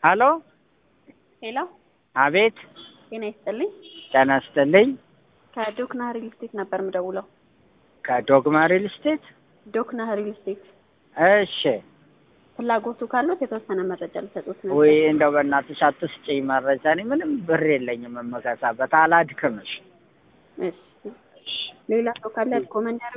ሄሎ ሄሎ አቤት ጤና ይስጥልኝ። ጤና ይስጥልኝ። ከዶክና ሪል ስቴት ነበር የምደውለው። ከዶግማ ሪል ስቴት? ዶክና ሪል ስቴት እሺ ፍላጎቱ ካሉት የተወሰነ መረጃ ልሰጡት ነበር። ወይ እንደው በእናትሽ አትስጪኝ መረጃ። እኔ ምንም ብር የለኝም የምገዛበት፣ አላድክምሽ። እሺ ሌላ ሰው ካለ ኮመንት